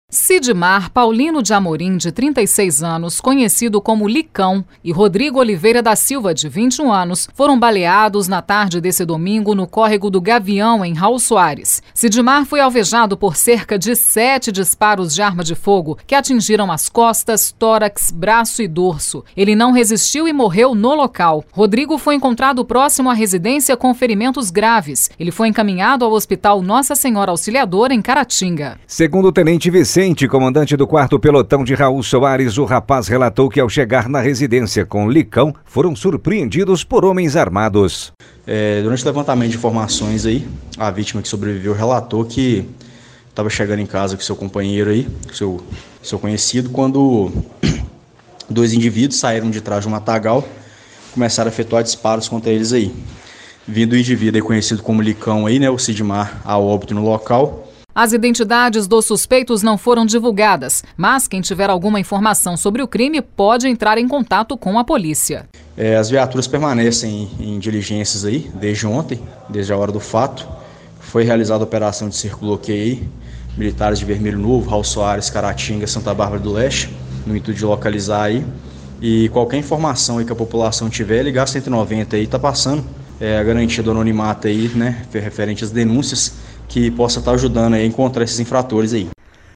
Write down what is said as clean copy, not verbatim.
Sidmar Paulino de Amorim, de 36 anos, conhecido como Licão, e Rodrigo Oliveira da Silva, de 21 anos, foram baleados na tarde desse domingo no córrego do Gavião, em Raul Soares. Sidmar foi alvejado por cerca de 7 disparos de arma de fogo que atingiram as costas, tórax, braço e dorso. Ele não resistiu e morreu no local. Rodrigo foi encontrado próximo à residência com ferimentos graves. Ele foi encaminhado ao Hospital Nossa Senhora Auxiliadora, em Caratinga. Segundo o tenente Vicente, comandante do 4º Pelotão de Raul Soares, o rapaz relatou que ao chegar na residência com Licão, foram surpreendidos por homens armados. Durante o levantamento de informações aí, a vítima que sobreviveu relatou que estava chegando em casa com seu companheiro aí, seu conhecido, quando dois indivíduos saíram de trás de um matagal, começaram a efetuar disparos contra eles aí. Vindo o indivíduo aí conhecido como Licão aí, o Sidmar, a óbito no local. As identidades dos suspeitos não foram divulgadas, mas quem tiver alguma informação sobre o crime pode entrar em contato com a polícia. As viaturas permanecem em diligências aí desde ontem, desde a hora do fato. Foi realizada a operação de cerco-bloqueio aí, militares de Vermelho Novo, Raul Soares, Caratinga, Santa Bárbara do Leste, no intuito de localizar aí. E qualquer informação aí que a população tiver, ligar 190 aí, tá passando a garantia do anonimato aí, referente às denúncias, que possa estar ajudando aí a encontrar esses infratores aí.